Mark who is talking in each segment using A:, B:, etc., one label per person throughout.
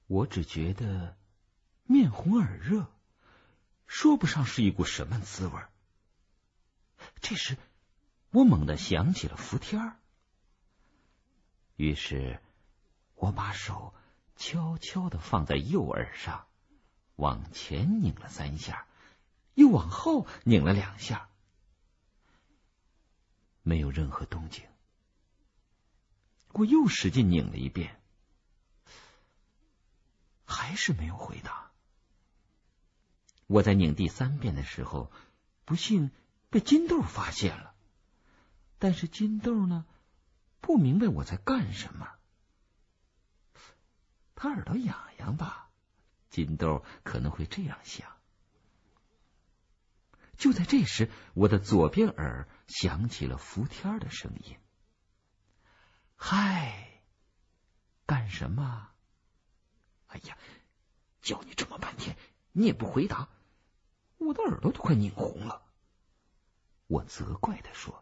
A: 我只觉得面红耳热，说不上是一股什么滋味。这时我猛地想起了伏天儿，于是我把手悄悄地放在右耳上，往前拧了3下，又往后拧了2下，没有任何动静。我又使劲拧了一遍，还是没有回答。我在拧第3遍的时候，不幸被金豆发现了，但是金豆呢，不明白我在干什么。他耳朵痒痒吧？金豆可能会这样想。就在这时，我的左边耳响起了伏天的声音：“嗨，干什么？哎呀，叫你这么半天，你也不回答，我的耳朵都快拧红了。”我责怪地说：“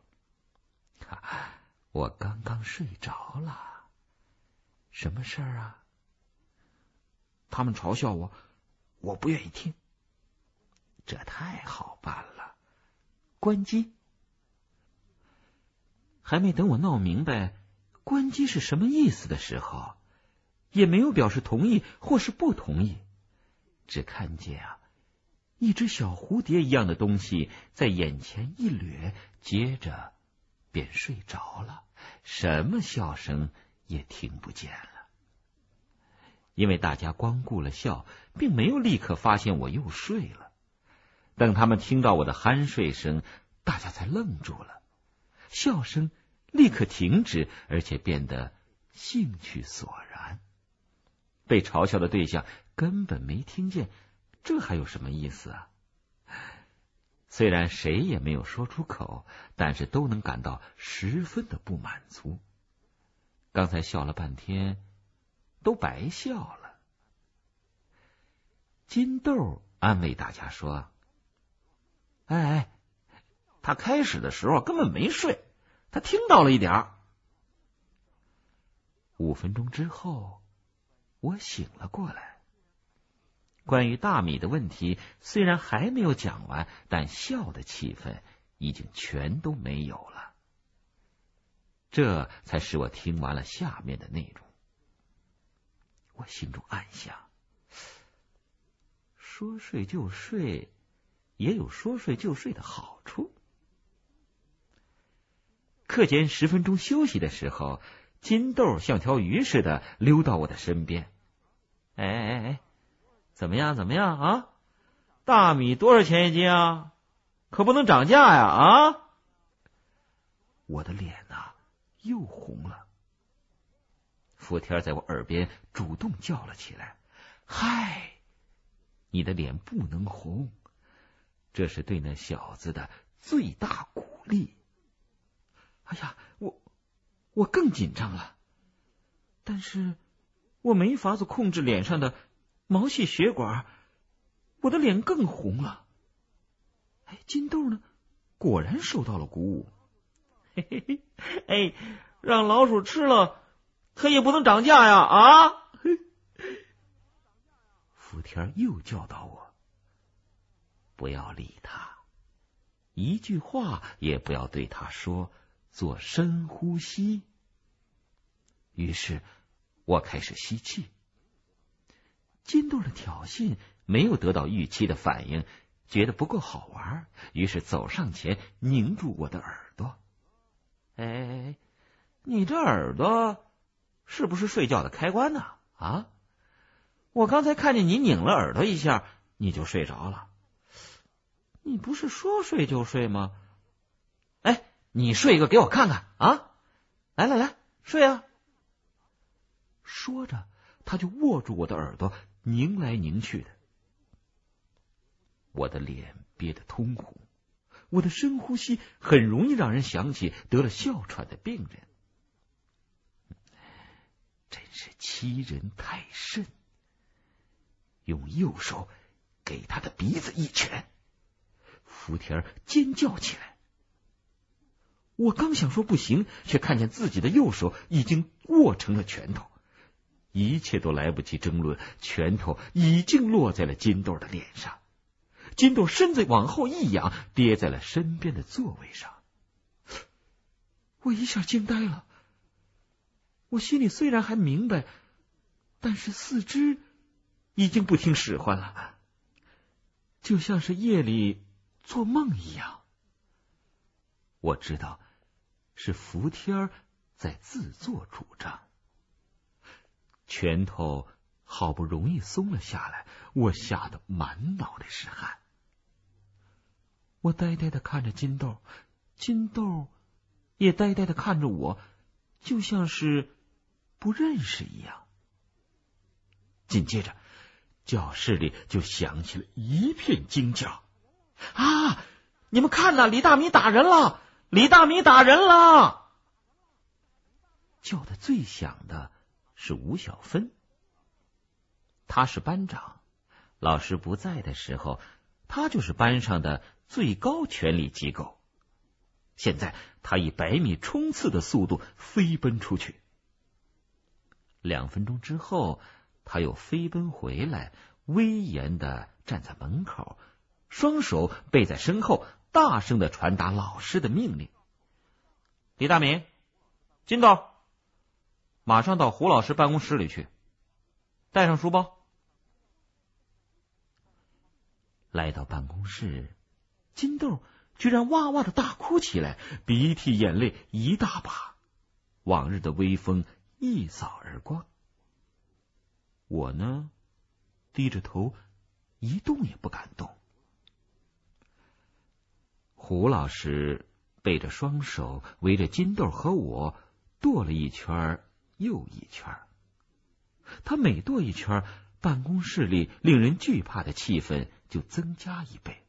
A: 我刚刚睡着了。什么事儿啊？”他们嘲笑我，我不愿意听。这太好办了，关机。还没等我闹明白关机是什么意思的时候，也没有表示同意或是不同意，只看见一只小蝴蝶一样的东西在眼前一掠，接着便睡着了，什么笑声也听不见了。因为大家光顾了笑，并没有立刻发现我又睡了。等他们听到我的酣睡声，大家才愣住了，笑声立刻停止，而且变得兴趣索然。被嘲笑的对象根本没听见，这还有什么意思啊？虽然谁也没有说出口，但是都能感到十分的不满足。刚才笑了半天，都白笑了。金豆安慰大家说：“哎，他开始的时候根本没睡，他听到了一点儿。”5分钟之后，我醒了过来。关于大米的问题虽然还没有讲完，但笑的气氛已经全都没有了。这才使我听完了下面的内容。我心中暗想，说睡就睡，也有说睡就睡的好处。课间10分钟休息的时候，金豆像条鱼似的溜到我的身边。哎，怎么样啊？大米多少钱1斤啊？可不能涨价呀啊！我的脸又红了。伏天在我耳边主动叫了起来：“嗨，你的脸不能红，这是对那小子的最大鼓励。”哎呀，我更紧张了，但是我没法子控制脸上的毛细血管，我的脸更红了。金豆呢，果然受到了鼓舞。嘿嘿嘿，哎，让老鼠吃了，它也不能涨价呀啊！伏天又教导我，不要理他，一句话也不要对他说，做深呼吸。于是我开始吸气。金豆的挑衅没有得到预期的反应，觉得不够好玩，于是走上前拧住我的耳朵。哎，你这耳朵是不是睡觉的开关呢？啊，我刚才看见你拧了耳朵一下，你就睡着了。你不是说睡就睡吗？哎，你睡一个给我看看啊！来，睡啊！说着，他就握住我的耳朵，拧来拧去的。我的脸憋得通红，我的深呼吸很容易让人想起得了哮喘的病人。真是欺人太甚！用右手给他的鼻子一拳，伏天尖叫起来。我刚想说不行，却看见自己的右手已经握成了拳头， 一切都来不及争论，拳头已经落在了金豆的脸上。金豆身子往后一仰，跌在了身边的座位上。我一下惊呆了，我心里虽然还明白，但是四肢已经不听使唤了，就像是夜里做梦一样。我知道是伏天在自作主张。拳头好不容易松了下来，我吓得满脑袋是汗。我呆呆的看着金豆，金豆也呆呆的看着我，就像是不认识一样。紧接着教室里就响起了一片惊叫：啊，你们看呐，李大米打人了，李大米打人了！叫的最响的是吴小芬，他是班长，老师不在的时候，他就是班上的最高权力机构。现在他以100米冲刺的速度飞奔出去，2分钟之后，他又飞奔回来，威严的站在门口，双手背在身后，大声的传达老师的命令：李大明、金豆，马上到胡老师办公室里去，带上书包。来到办公室，金豆居然哇哇的大哭起来，鼻涕眼泪一大把，往日的威风一扫而光。我呢，低着头，一动也不敢动。胡老师背着双手围着金豆和我跺了一圈又一圈，他每跺一圈，办公室里令人惧怕的气氛就增加1倍。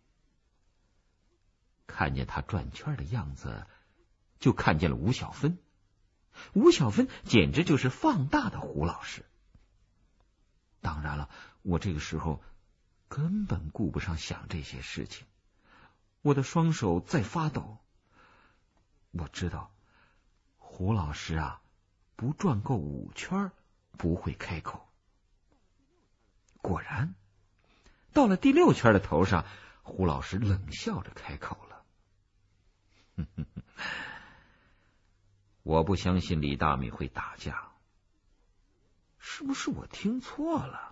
A: 看见他转圈的样子，就看见了吴小芬。吴小芬简直就是放大的胡老师。当然了，我这个时候根本顾不上想这些事情，我的双手在发抖。我知道胡老师啊，不转够5圈不会开口。果然，到了第6圈的头上，胡老师冷笑着开口了：我不相信李大米会打架，是不是我听错了？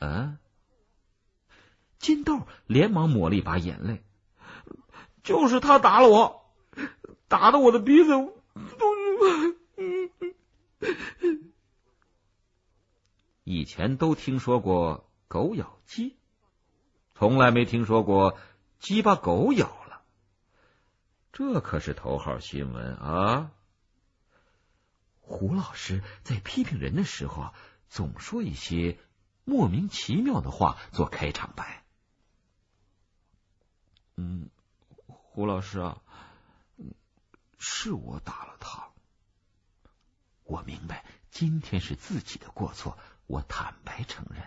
A: 金豆连忙抹了一把眼泪：就是他打了我，打得我的鼻子都……以前都听说过狗咬鸡，从来没听说过鸡把狗咬了，这可是头号新闻啊！胡老师在批评人的时候啊，总说一些莫名其妙的话做开场白。胡老师啊，是我打了他。我明白今天是自己的过错，我坦白承认。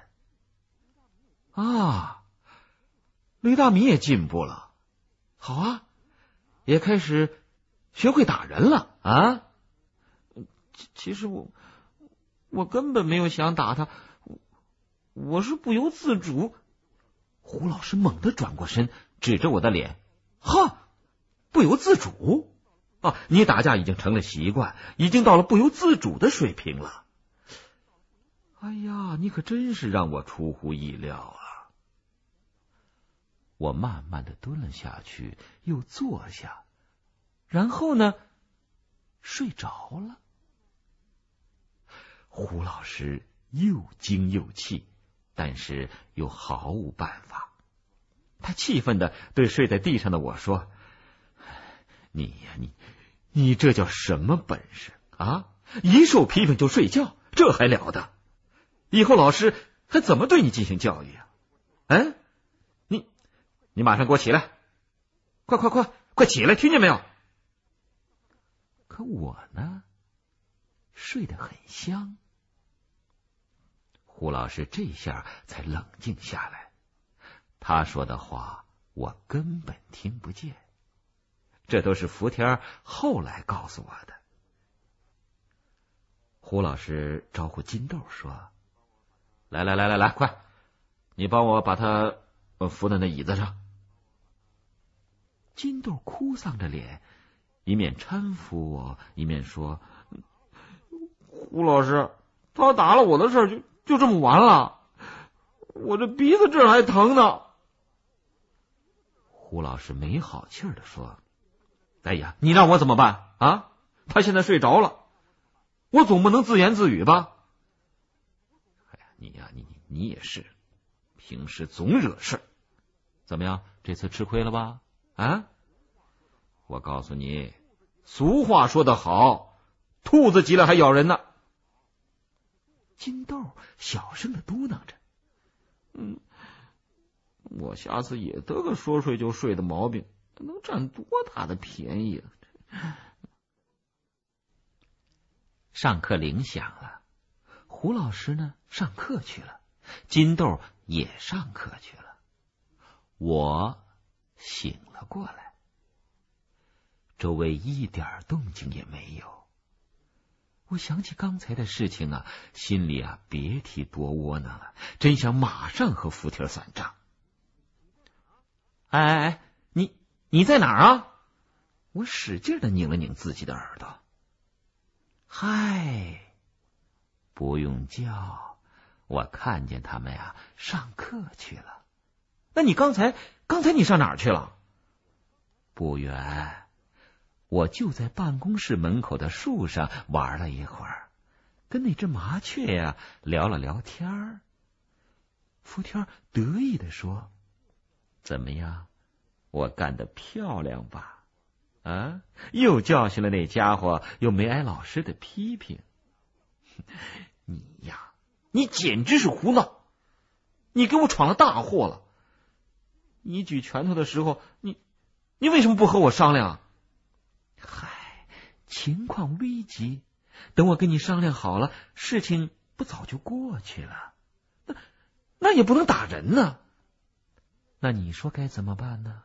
A: 啊，李大米也进步了，好啊，也开始学会打人了啊！其实我根本没有想打他，我是不由自主。胡老师猛地转过身，指着我的脸：哈，不由自主啊！你打架已经成了习惯，已经到了不由自主的水平了。哎呀，你可真是让我出乎意料啊！我慢慢的蹲了下去，又坐下，然后呢，睡着了。胡老师又惊又气，但是又毫无办法。他气愤的对睡在地上的我说：你呀，你这叫什么本事啊？一受批评就睡觉，这还了得？以后老师还怎么对你进行教育啊？你马上给我起来，快起来，听见没有？可我呢，睡得很香。胡老师这下才冷静下来，他说的话我根本听不见，这都是福天后来告诉我的。胡老师招呼金豆说： 来，快，你帮我把他扶在那椅子上。金豆哭丧着脸，一面搀扶我，一面说：“
B: 胡老师，他打了我的事儿就这么完了？我这鼻子这儿还疼呢。”
A: 胡老师没好气儿地说：“哎呀，你让我怎么办啊？他现在睡着了，我总不能自言自语吧？”哎呀，你也是，平时总惹事。怎么样，这次吃亏了吧？啊？我告诉你，俗话说得好，兔子急了还咬人呢。金豆小声的嘟囔着：“
B: 我下次也得个说睡就睡的毛病，能占多大的便宜啊！”
A: 上课铃响了，胡老师呢上课去了，金豆也上课去了，我醒了过来，周围一点动静也没有。我想起刚才的事情啊，心里啊别提多窝囊了，真想马上和福提算账。哎，你在哪儿啊？我使劲的拧了拧自己的耳朵。嗨，不用叫，我看见他们呀上课去了。那你刚才你上哪儿去了？不远，我就在办公室门口的树上玩了一会儿，跟那只麻雀呀聊了聊天儿。福天得意地说：“怎么样，我干得漂亮吧？啊，又教训了那家伙，又没挨老师的批评。你呀，你简直是胡闹！你给我闯了大祸了！你举拳头的时候，你为什么不和我商量？嗨，情况危急，等我跟你商量好了，事情不早就过去了。那也不能打人呢。那你说该怎么办呢？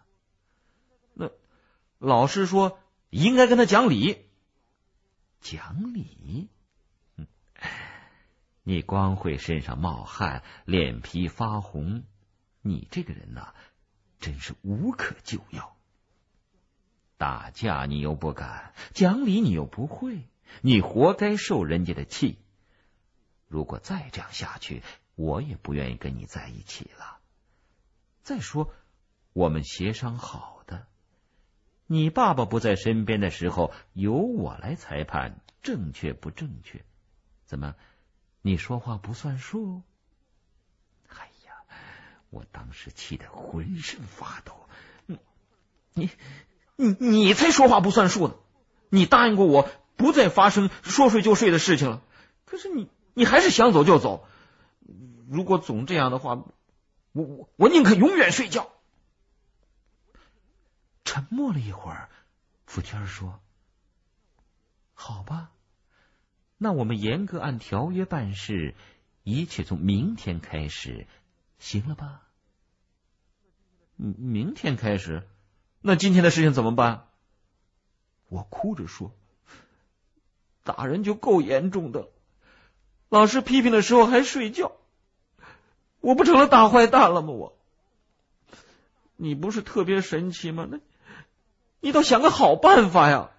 A: 老师说应该跟他讲理。讲理？你光会身上冒汗，脸皮发红，你这个人呐，真是无可救药。打架你又不敢，讲理你又不会，你活该受人家的气。如果再这样下去，我也不愿意跟你在一起了。再说，我们协商好的，你爸爸不在身边的时候，由我来裁判正确不正确。怎么，你说话不算数？哎呀，我当时气得浑身发抖。你才说话不算数呢！你答应过我不再发生说睡就睡的事情了，可是你还是想走就走。如果总这样的话，我宁可永远睡觉。沉默了一会儿，福天说：“好吧，那我们严格按条约办事，一切从明天开始，行了吧？”明天开始？那今天的事情怎么办？我哭着说：“打人就够严重的，老师批评的时候还睡觉，我不成了大坏蛋了吗？你不是特别神奇吗？那你倒想个好办法呀！”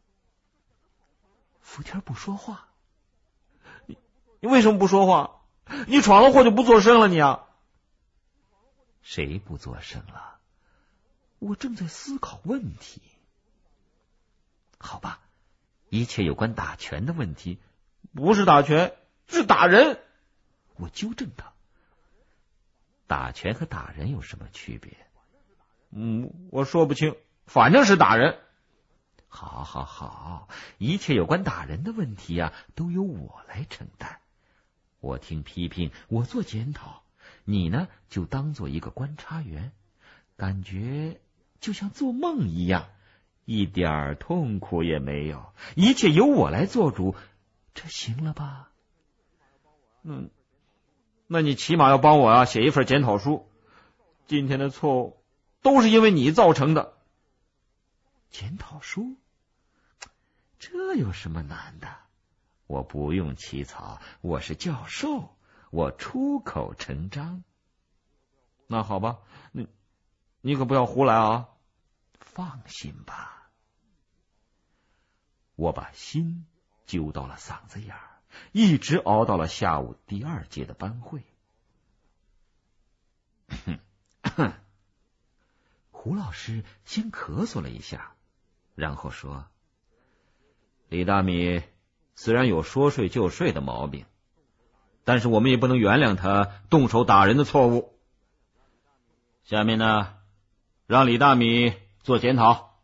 A: 福天不说话。你为什么不说话？你闯了祸就不作声了你啊？谁不作声了？我正在思考问题。好吧，一切有关打拳的问题，不是打拳，是打人。我纠正他。打拳和打人有什么区别？我说不清，反正是打人。好，一切有关打人的问题啊，都由我来承担。我听批评，我做检讨，你呢就当做一个观察员，感觉就像做梦一样，一点痛苦也没有，一切由我来做主，这行了吧？那你起码要帮我写一份检讨书，今天的错误都是因为你造成的。检讨书？这有什么难的？我不用起草，我是教授， 我出口成章。
B: 那好吧，你可不要胡来啊！
A: 放心吧。我把心揪到了嗓子眼儿，一直熬到了下午第2节的班会。胡老师先咳嗽了一下，然后说：“李大米虽然有说睡就睡的毛病，但是我们也不能原谅他动手打人的错误。下面呢，让李大米做检讨。”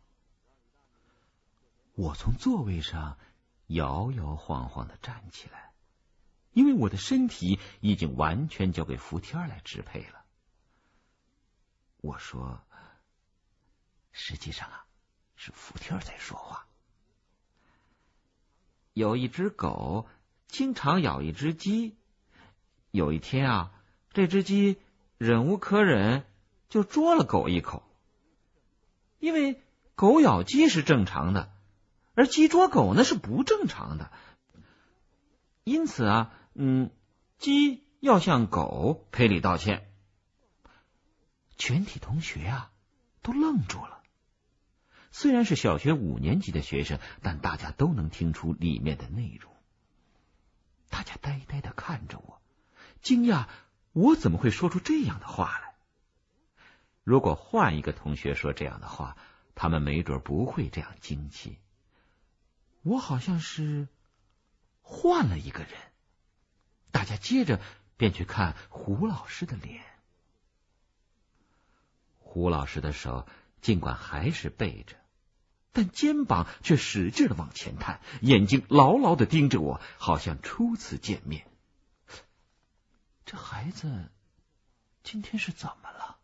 A: 我从座位上摇摇晃晃的站起来，因为我的身体已经完全交给福天来支配了。我说：“实际上啊，是福天在说话。有一只狗经常咬一只鸡，有一天啊，这只鸡忍无可忍，就啄了狗一口。因为狗咬鸡是正常的，而鸡啄狗那是不正常的，因此啊，鸡要向狗赔礼道歉。”全体同学啊都愣住了。虽然是小学5年级的学生，但大家都能听出里面的内容。大家呆呆的看着我，惊讶我怎么会说出这样的话来。如果换一个同学说这样的话，他们没准不会这样惊奇。我好像是换了一个人。大家接着便去看胡老师的脸。胡老师的手尽管还是背着，但肩膀却使劲的往前探，眼睛牢牢的盯着我，好像初次见面。这孩子今天是怎么了？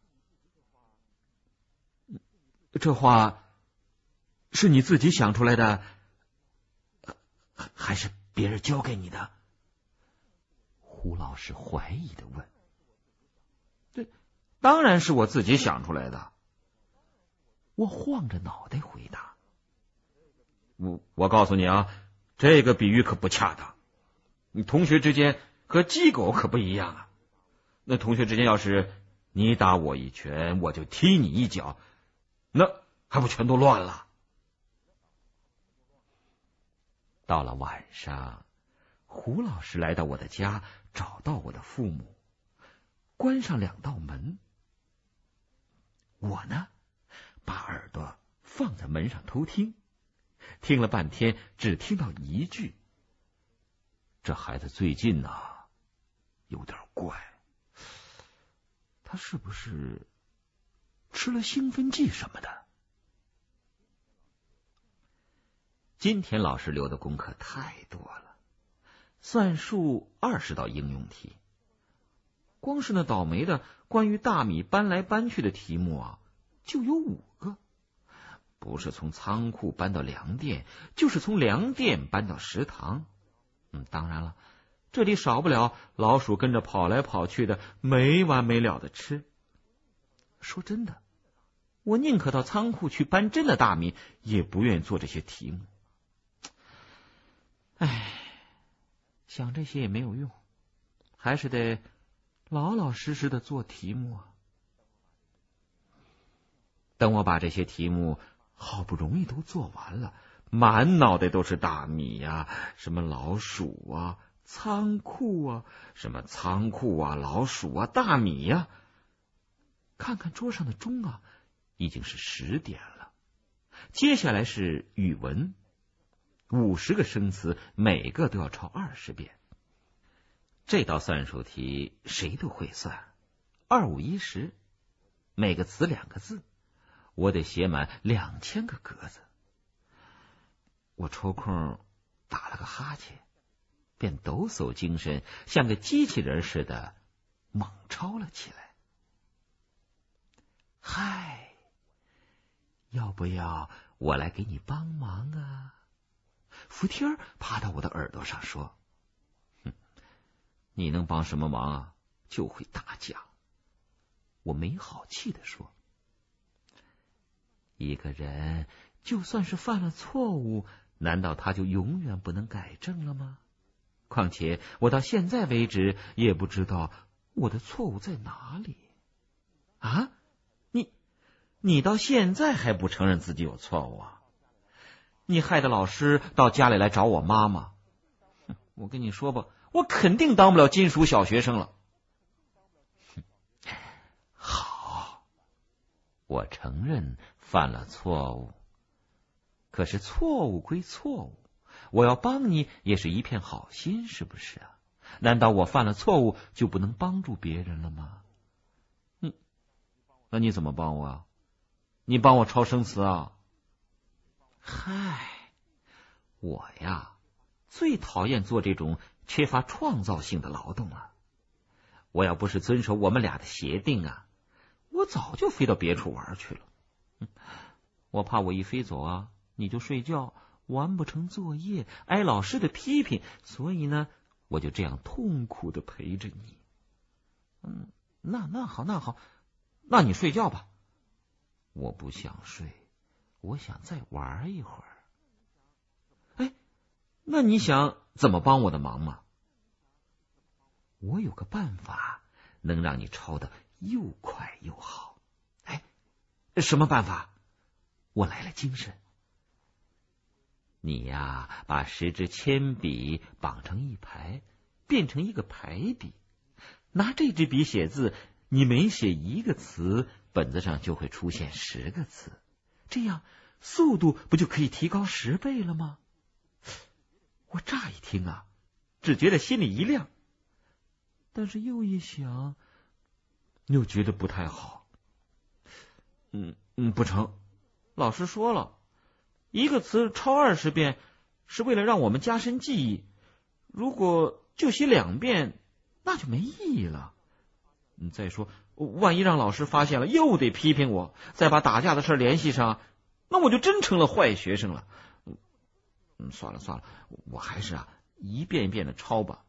A: 这话是你自己想出来的，还是别人教给你的？胡老师怀疑的问。当然是我自己想出来的。我晃着脑袋回答。我告诉你啊，这个比喻可不恰当。你同学之间和鸡狗可不一样啊。那同学之间要是你打我一拳，我就踢你一脚，那还不全都乱了？到了晚上，胡老师来到我的家，找到我的父母，关上2道门。我呢，把耳朵放在门上偷听，听了半天，只听到一句：“这孩子最近有点怪，他是不是吃了兴奋剂什么的？”今天老师留的功课太多了，算术20道应用题。光是那倒霉的关于大米搬来搬去的题目啊，就有5个，不是从仓库搬到粮店，就是从粮店搬到食堂。当然了，这里少不了老鼠跟着跑来跑去的，没完没了的吃。说真的，我宁可到仓库去搬真的大米，也不愿意做这些题目。想这些也没有用，还是得老老实实的做题目啊。等我把这些题目好不容易都做完了，满脑袋都是大米呀，什么老鼠啊，仓库啊，什么仓库啊，老鼠啊，大米呀。看看桌上的钟啊，已经是10点了。接下来是语文，50个生词，每个都要抄20遍。这道算术题谁都会算，2、5、1、10，每个词2个字，我得写满2000个格子。我抽空打了个哈欠，便抖擞精神，像个机器人似的猛抄了起来。嗨，要不要我来给你帮忙啊？福天趴到我的耳朵上说：“你能帮什么忙啊？就会打架。”我没好气地说：“一个人就算是犯了错误，难道他就永远不能改正了吗？ 况且我到现在为止也不知道我的错误在哪里。啊，你到现在还不承认自己有错误啊？你害得老师到家里来找我妈妈。我跟你说吧，我肯定当不了金属小学生了。好，我承认犯了错误，可是错误归错误，我要帮你也是一片好心，是不是啊？难道我犯了错误就不能帮助别人了吗？那你怎么帮我啊？你帮我抄生词啊？嗨，我呀，最讨厌做这种缺乏创造性的劳动了。我要不是遵守我们俩的协定啊，我早就飞到别处玩去了。我怕我一飞走啊，你就睡觉，完不成作业，挨老师的批评，所以呢，我就这样痛苦的陪着你。那好，那你睡觉吧。我不想睡，我想再玩一会儿。哎，那你想怎么帮我的忙吗？我有个办法能让你抄的又快又好。哎，什么办法？我来了精神。你呀，把10支铅笔绑成一排，变成一个排比。拿这支笔写字，你每写一个词，本子上就会出现10个词，这样速度不就可以提高10倍了吗？我乍一听啊，只觉得心里一亮，但是又一想，又觉得不太好。不成，老师说了，一个词抄20遍是为了让我们加深记忆，如果就写2遍，那就没意义了。再说，万一让老师发现了，又得批评我，再把打架的事联系上，那我就真成了坏学生了。算了，我还是一遍一遍的抄吧。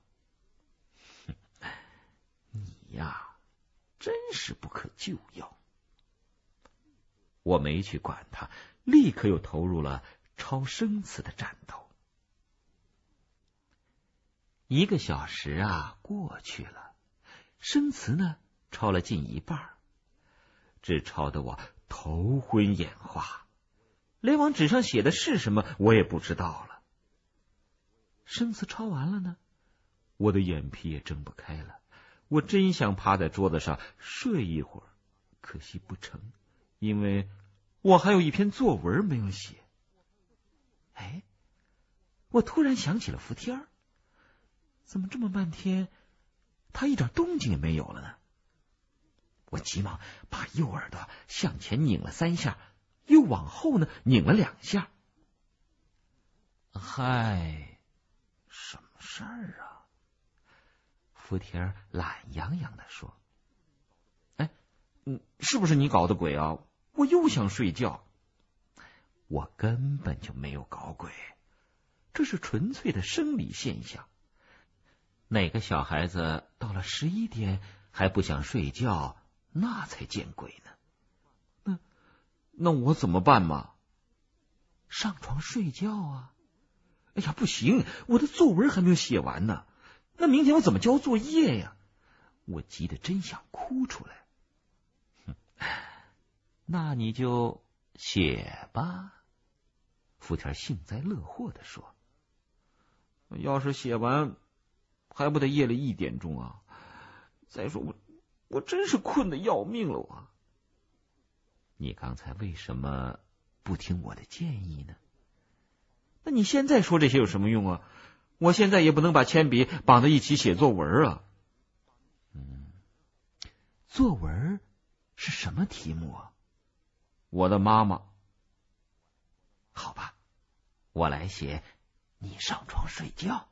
A: 你呀，真是不可救药。我没去管他，立刻又投入了抄生词的战斗。1个小时过去了，生词呢抄了近一半，只抄得我头昏眼花，连往纸上写的是什么我也不知道了。生词抄完了呢，我的眼皮也睁不开了，我真想趴在桌子上睡一会儿，可惜不成，因为我还有一篇作文没有写。哎，我突然想起了福天儿，怎么这么半天他一点动静也没有了呢？我急忙把右耳朵向前拧了3下，又往后呢拧了2下。嗨，什么事儿啊？福田儿懒洋洋地说：“哎，是不是你搞的鬼啊？我又想睡觉。”我根本就没有搞鬼，这是纯粹的生理现象。哪个小孩子到了11点还不想睡觉，那才见鬼呢。那我怎么办嘛？上床睡觉啊！哎呀，不行，我的作文还没有写完呢，那明天我怎么交作业呀？我急得真想哭出来。那你就写吧。福田幸灾乐祸地说：“要是写完，还不得夜里1点钟啊？再说我真是困得要命了啊！你刚才为什么不听我的建议呢？那你现在说这些有什么用啊？我现在也不能把铅笔绑在一起写作文啊。作文是什么题目啊？我的妈妈。好吧，我来写你上床睡觉。